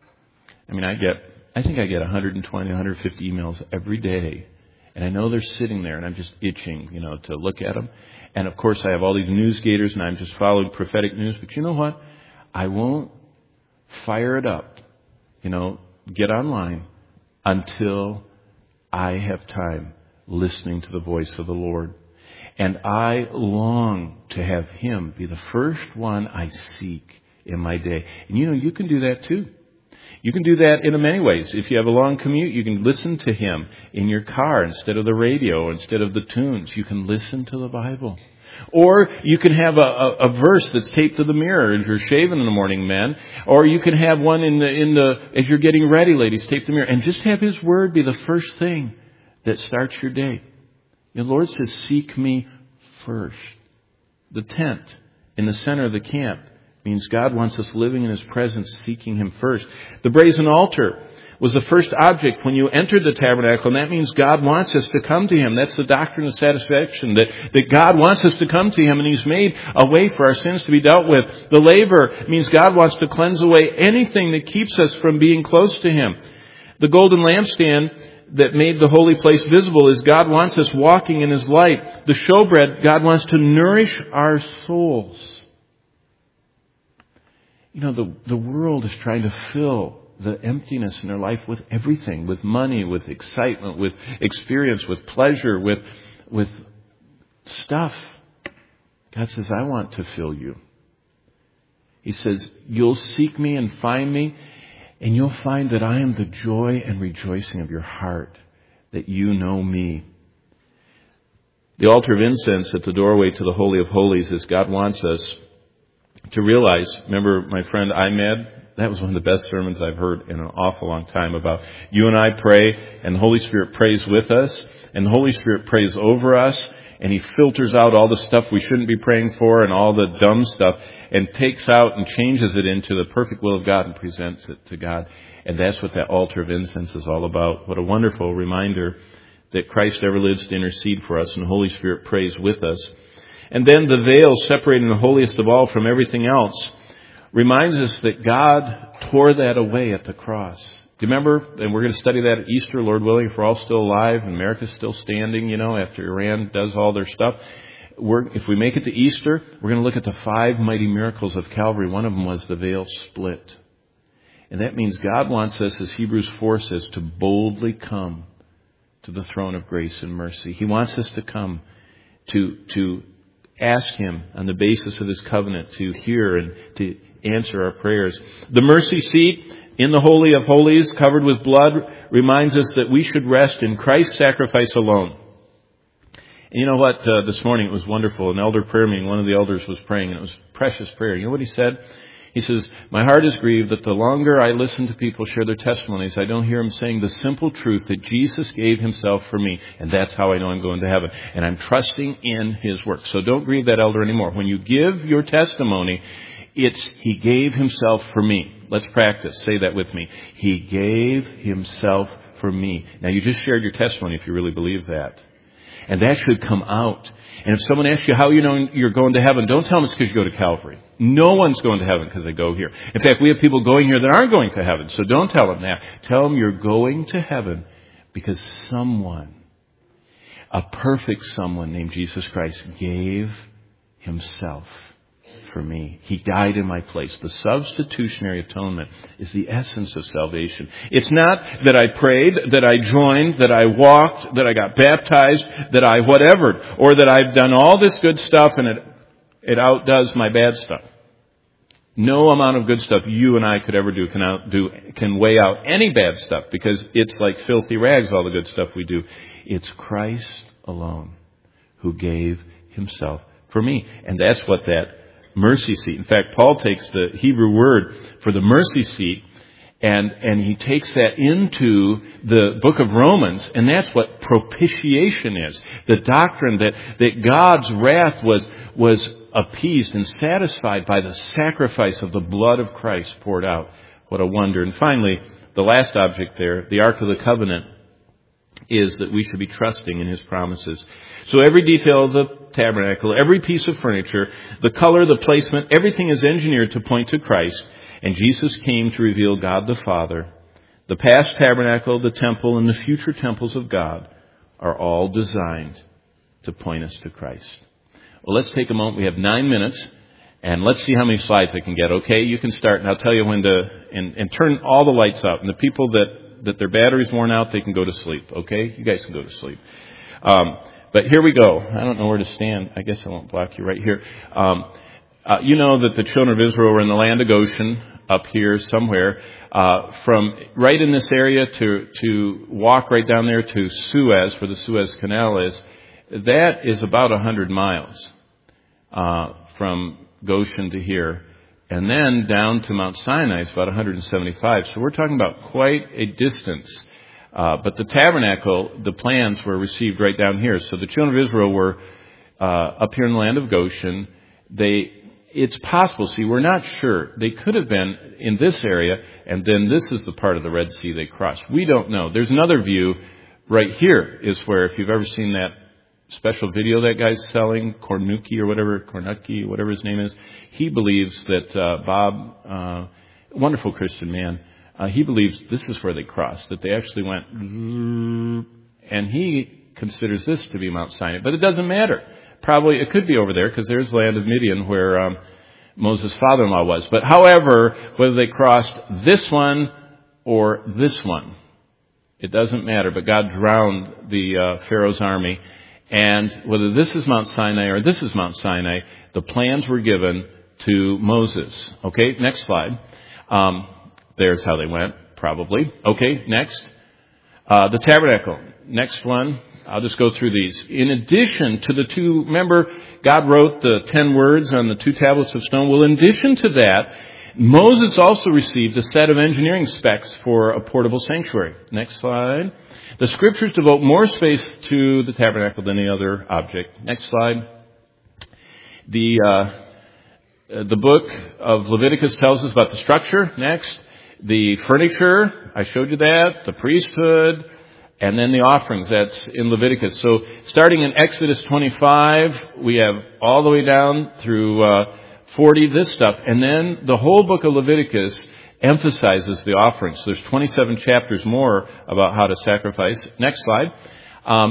I mean, I get, I think I get one hundred twenty, one hundred fifty emails every day. And I know they're sitting there and I'm just itching, you know, to look at them. And of course I have all these news gators and I'm just following prophetic news. But you know what? I won't fire it up, you know, get online until I have time listening to the voice of the Lord. And I long to have Him be the first one I seek in my day. And you know, you can do that too. You can do that in many ways. If you have a long commute, you can listen to Him in your car instead of the radio, instead of the tunes. You can listen to the Bible. Or you can have a, a, a verse that's taped to the mirror as you're shaving in the morning, men. Or you can have one in the in the as you're getting ready, ladies, taped to the mirror. And just have His Word be the first thing that starts your day. The Lord says, seek me first. The tent in the center of the camp means God wants us living in His presence, seeking Him first. The brazen altar was the first object when you entered the tabernacle, and that means God wants us to come to Him. That's the doctrine of satisfaction, that, that God wants us to come to Him, and He's made a way for our sins to be dealt with. The laver means God wants to cleanse away anything that keeps us from being close to Him. The golden lampstand that made the holy place visible is God wants us walking in His light. The showbread, God wants to nourish our souls. You know, the, the world is trying to fill the emptiness in their life with everything, with money, with excitement, with experience, with pleasure, with, with stuff. God says, I want to fill you. He says, you'll seek me and find me, and you'll find that I am the joy and rejoicing of your heart, that you know me. The altar of incense at the doorway to the Holy of Holies is God wants us to realize. Remember my friend Ahmed? That was one of the best sermons I've heard in an awful long time about you and I pray, and the Holy Spirit prays with us, and the Holy Spirit prays over us, and He filters out all the stuff we shouldn't be praying for and all the dumb stuff, and takes out and changes it into the perfect will of God and presents it to God. And that's what that altar of incense is all about. What a wonderful reminder that Christ ever lives to intercede for us, and the Holy Spirit prays with us. And then the veil separating the holiest of all from everything else reminds us that God tore that away at the cross. Do you remember? And we're going to study that at Easter, Lord willing, if we're all still alive and America's still standing, you know, after Iran does all their stuff. We're, if we make it to Easter, we're going to look at the five mighty miracles of Calvary. One of them was the veil split. And that means God wants us, as Hebrews four says, to boldly come to the throne of grace and mercy. He wants us to come to, to ask Him on the basis of His covenant to hear and to answer our prayers. The mercy seat in the Holy of Holies, covered with blood, reminds us that we should rest in Christ's sacrifice alone. And you know what? Uh, this morning it was wonderful. An elder prayer meeting, one of the elders was praying, and it was a precious prayer. You know what he said? He says, my heart is grieved that the longer I listen to people share their testimonies, I don't hear them saying the simple truth that Jesus gave Himself for me. And that's how I know I'm going to heaven. And I'm trusting in His work. So don't grieve that elder anymore. When you give your testimony, it's He gave Himself for me. Let's practice. Say that with me. He gave Himself for me. Now you just shared your testimony if you really believe that. And that should come out. And if someone asks you how you know you're going to heaven, don't tell them it's because you go to Calvary. No one's going to heaven because they go here. In fact, we have people going here that aren't going to heaven. So don't tell them that. Tell them you're going to heaven because someone, a perfect someone named Jesus Christ, gave Himself for me. He died in my place. The substitutionary atonement is the essence of salvation. It's not that I prayed, that I joined, that I walked, that I got baptized, that I whatever, or that I've done all this good stuff and it, it outdoes my bad stuff. No amount of good stuff you and I could ever do can outdo, can weigh out any bad stuff, because it's like filthy rags, all the good stuff we do. It's Christ alone who gave Himself for me. And that's what that mercy seat. In fact, Paul takes the Hebrew word for the mercy seat and, and he takes that into the book of Romans, and that's what propitiation is. The doctrine that, that God's wrath was, was appeased and satisfied by the sacrifice of the blood of Christ poured out. What a wonder. And finally, the last object there, the Ark of the Covenant, is that we should be trusting in His promises. So every detail of the tabernacle, every piece of furniture, the color, the placement, everything is engineered to point to Christ. And Jesus came to reveal God the Father. The past tabernacle, the temple, and the future temples of God are all designed to point us to Christ. Well, let's take a moment. We have nine minutes, and let's see how many slides I can get. Okay, you can start, and I'll tell you when to, and, and turn all the lights out. And the people that that their battery's worn out, they can go to sleep, okay? You guys can go to sleep. Um, but here we go. I don't know where to stand. I guess I won't block you right here. Um, uh, you know that the children of Israel were in the land of Goshen, up here somewhere. Uh, from right in this area to, to walk right down there to Suez, where the Suez Canal is, that is about one hundred miles uh, from Goshen to here. And then down to Mount Sinai is about one hundred seventy-five. So we're talking about quite a distance. Uh, but the tabernacle, the plans were received right down here. So the children of Israel were uh, up here in the land of Goshen. They, it's possible, see, we're not sure. They could have been in this area, and then this is the part of the Red Sea they crossed. We don't know. There's another view right here is where, if you've ever seen that special video that guy's selling, Kornuki or whatever, Kornuki, whatever his name is, he believes that uh, Bob, uh, wonderful Christian man, uh, he believes this is where they crossed, that they actually went, and he considers this to be Mount Sinai. But it doesn't matter. Probably it could be over there because there's the land of Midian where um, Moses' father-in-law was. But however, whether they crossed this one or this one, it doesn't matter. But God drowned the uh, Pharaoh's army. And whether this is Mount Sinai or this is Mount Sinai, the plans were given to Moses. Okay, next slide. Um, there's how they went, probably. Okay, next. Uh, the tabernacle. Next one. I'll just go through these. In addition to the two, remember, God wrote the ten words on the two tablets of stone. Well, in addition to that, Moses also received a set of engineering specs for a portable sanctuary. Next slide. The scriptures devote more space to the tabernacle than any other object. Next slide. The, uh, the book of Leviticus tells us about the structure. Next. The furniture. I showed you that. The priesthood. And then the offerings, that's in Leviticus. So starting in Exodus twenty-five, we have all the way down through uh, forty, this stuff. And then the whole book of Leviticus emphasizes the offerings. So there's twenty-seven chapters more about how to sacrifice. Next slide. Um,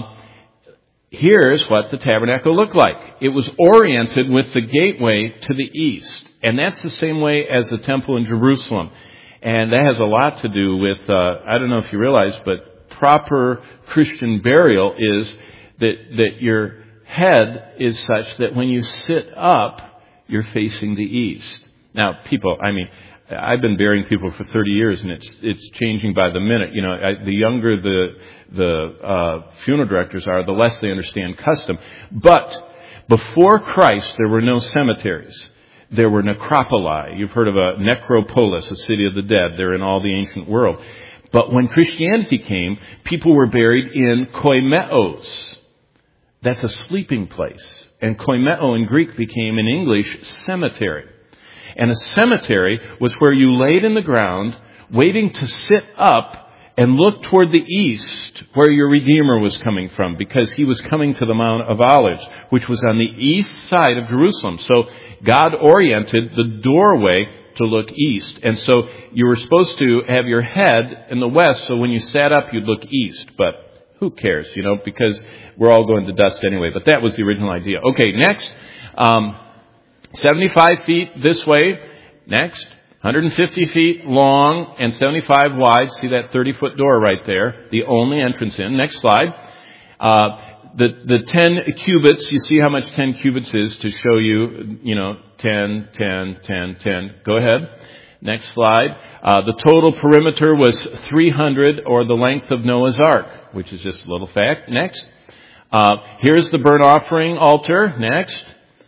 here's what the tabernacle looked like. It was oriented with the gateway to the east. And that's the same way as the temple in Jerusalem. And that has a lot to do with, uh, I don't know if you realize, but proper Christian burial is that, that your head is such that when you sit up, you're facing the east. Now, people, I mean, I've been burying people for thirty years, and it's it's changing by the minute. You know, I, the younger the the uh, funeral directors are, the less they understand custom. But before Christ, there were no cemeteries. There were necropoli. You've heard of a necropolis, a city of the dead. They're in all the ancient world. But when Christianity came, people were buried in koimeos. That's a sleeping place. And koimeo in Greek became, in English, cemetery. And a cemetery was where you laid in the ground, waiting to sit up and look toward the east, where your Redeemer was coming from, because he was coming to the Mount of Olives, which was on the east side of Jerusalem. So God oriented the doorway to look east. And so you were supposed to have your head in the west, so when you sat up, you'd look east. But who cares, you know, because we're all going to dust anyway. But that was the original idea. Okay, next. Um, seventy-five feet this way. Next. one hundred fifty feet long and seventy-five wide. See that thirty-foot door right there? The only entrance in. Next slide. Uh, the, the ten cubits, you see how much ten cubits is to show you, you know, ten, ten, ten, ten. Go ahead. Next slide. Uh, the total perimeter was three hundred, or the length of Noah's Ark, which is just a little fact. Next. Uh, here's the burnt offering altar. Next.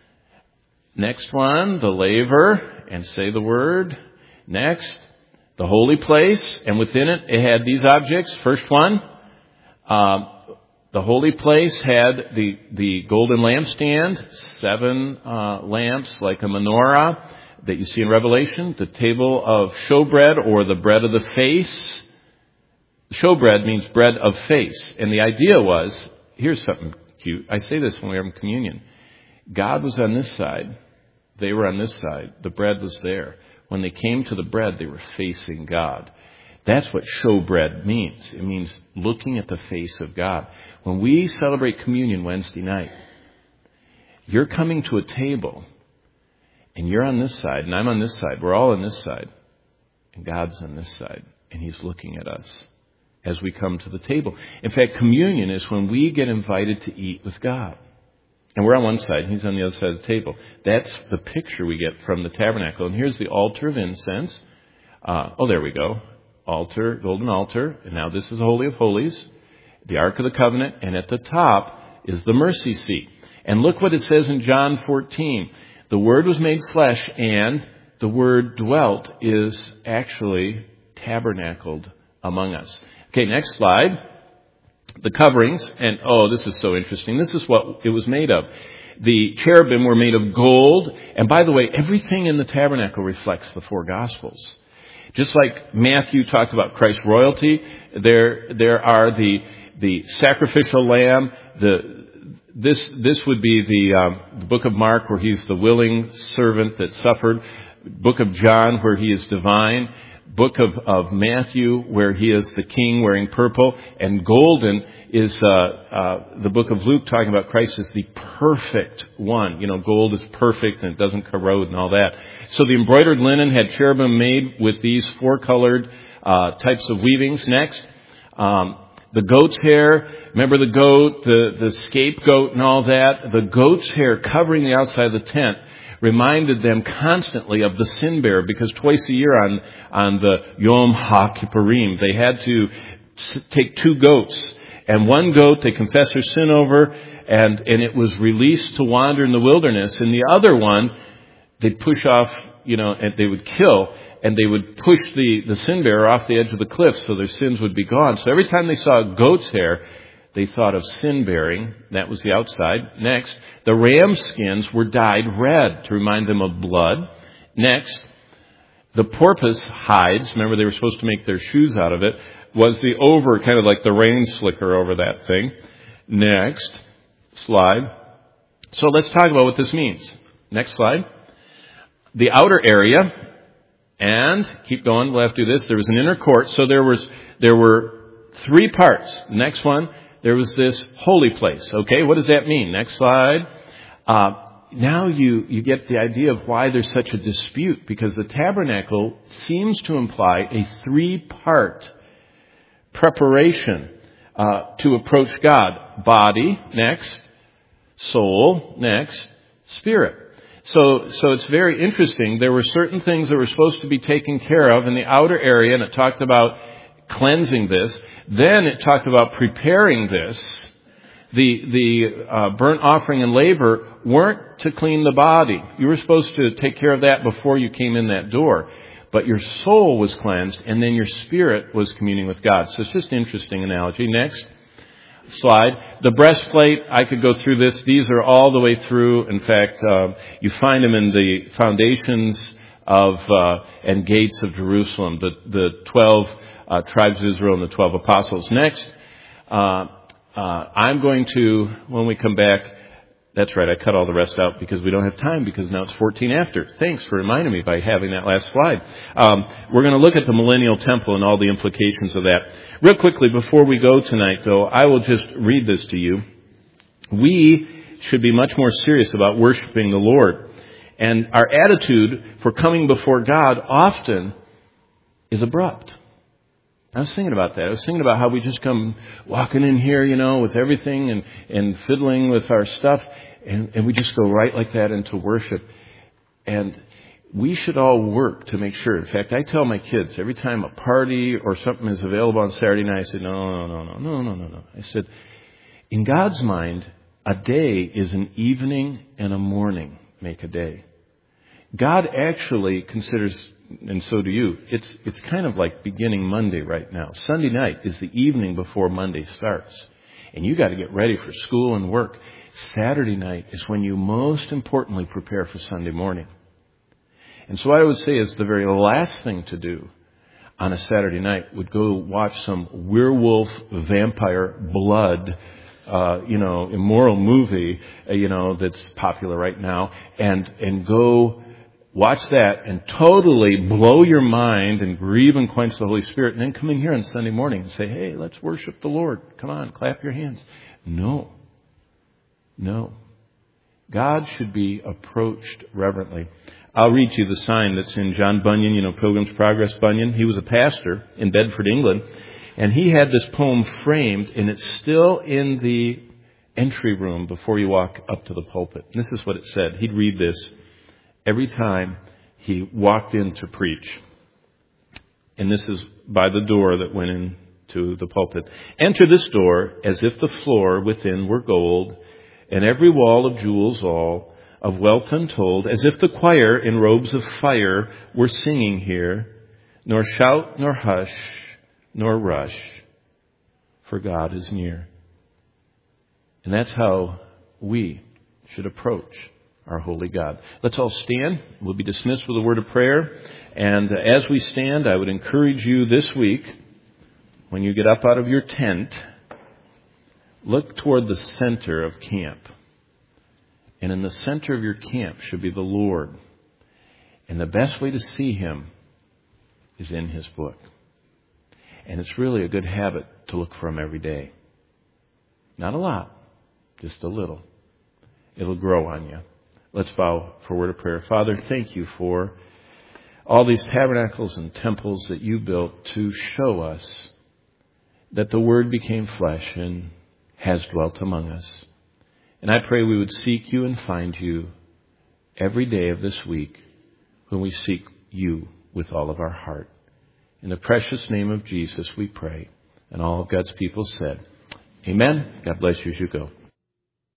Next one, the laver, and say the word. Next, the holy place, and within it, it had these objects. First one, um, the holy place had the, the golden lampstand, seven uh, lamps like a menorah that you see in Revelation, the table of showbread, or the bread of the face. Showbread means bread of face. And the idea was, here's something cute. I say this when we have communion. God was on this side. They were on this side. The bread was there. When they came to the bread, they were facing God. That's what showbread means. It means looking at the face of God. When we celebrate communion Wednesday night, you're coming to a table, and you're on this side, and I'm on this side. We're all on this side. And God's on this side, and He's looking at us as we come to the table. In fact, communion is when we get invited to eat with God. And we're on one side, and He's on the other side of the table. That's the picture we get from the tabernacle. And here's the altar of incense. Uh, oh, there we go. Altar, golden altar. And now this is the Holy of Holies, the Ark of the Covenant. And at the top is the mercy seat. And look what it says in John fourteen. The Word was made flesh, and the Word dwelt is actually tabernacled among us. Okay, next slide. The coverings, and oh, this is so interesting. This is what it was made of. the cherubim were made of gold. And by the way, everything in the tabernacle reflects the four Gospels. Just like Matthew talked about Christ's royalty, there there are the the sacrificial lamb. The this this would be the, um, the book of Mark, where he's the willing servant that suffered. Book of John, where he is divine. Book of, of Matthew, where he is the king wearing purple. And golden is uh, uh, the book of Luke, talking about Christ as the perfect one. You know, gold is perfect and it doesn't corrode and all that. So the embroidered linen had cherubim made with these four-colored uh, types of weavings. Next, um, the goat's hair. Remember the goat, the, the scapegoat and all that? The goat's hair covering the outside of the tent reminded them constantly of the sin bearer, because twice a year on, on the Yom HaKippurim, they had to take two goats. And one goat they confess their sin over, and, and it was released to wander in the wilderness. And the other one, they'd push off, you know, and they would kill, and they would push the, the sin bearer off the edge of the cliff so their sins would be gone. So every time they saw a goat's hair, they thought of sin bearing. That was the outside. Next, the ram skins were dyed red to remind them of blood. Next, the porpoise hides, remember they were supposed to make their shoes out of it, was the over, kind of like the rain slicker over that thing. Next slide. So let's talk about what this means. Next slide. The outer area, and keep going, we'll have to do this. There was an inner court, so there was there were three parts. The next one, there was this holy place. Okay, what does that mean? Next slide. Uh, now you, you get the idea of why there's such a dispute, because the tabernacle seems to imply a three-part preparation uh, to approach God. Body, next. Soul, next. Spirit. So, so it's very interesting. There were certain things that were supposed to be taken care of in the outer area, and it talked about cleansing this. Then it talked about preparing this. The the uh, burnt offering and labor weren't to clean the body. You were supposed to take care of that before you came in that door. But your soul was cleansed, and then your spirit was communing with God. So it's just an interesting analogy. Next slide. The breastplate, I could go through this. These are all the way through. In fact, uh, you find them in the foundations of uh, and gates of Jerusalem. The the twelve Uh, tribes of Israel and the twelve apostles. Next, uh, uh, I'm going to, when we come back, that's right, I cut all the rest out because we don't have time, because now it's fourteen after. Thanks for reminding me by having that last slide. Um, we're going to look at the millennial temple and all the implications of that. Real quickly, before we go tonight, though, I will just read this to you. We should be much more serious about worshiping the Lord. And our attitude for coming before God often is abrupt. I was thinking about that. I was thinking about how we just come walking in here, you know, with everything and, and fiddling with our stuff, and, and we just go right like that into worship. And we should all work to make sure. In fact, I tell my kids every time a party or something is available on Saturday night, I say, no, no, no, no, no, no, no, no. I said, in God's mind, a day is an evening and a morning make a day. God actually considers, and so do you, it's it's kind of like beginning Monday right now. Sunday night is the evening before Monday starts. And you got to get ready for school and work. Saturday night is when you most importantly prepare for Sunday morning. And so what I would say is the very last thing to do on a Saturday night would go watch some werewolf, vampire, blood, uh, you know, immoral movie, uh, you know, that's popular right now, and and go watch that and totally blow your mind and grieve and quench the Holy Spirit, and then come in here on Sunday morning and say, hey, let's worship the Lord. Come on, clap your hands. No. No. God should be approached reverently. I'll read you the sign that's in John Bunyan, you know, Pilgrim's Progress Bunyan. He was a pastor in Bedford, England, and he had this poem framed, and it's still in the entry room before you walk up to the pulpit. And this is what it said. He'd read this every time he walked in to preach. And this is by the door that went into the pulpit. Enter this door as if the floor within were gold, and every wall of jewels all, of wealth untold, as if the choir in robes of fire were singing here, nor shout, nor hush, nor rush, for God is near. And that's how we should approach our holy God. Let's all stand. We'll be dismissed with a word of prayer. And as we stand, I would encourage you this week, when you get up out of your tent, look toward the center of camp. And in the center of your camp should be the Lord. And the best way to see Him is in His book. And it's really a good habit to look for Him every day. Not a lot, just a little. It'll grow on you. Let's bow for a word of prayer. Father, thank you for all these tabernacles and temples that you built to show us that the Word became flesh and has dwelt among us. And I pray we would seek you and find you every day of this week when we seek you with all of our heart. In the precious name of Jesus we pray. And all of God's people said, Amen. God bless you as you go.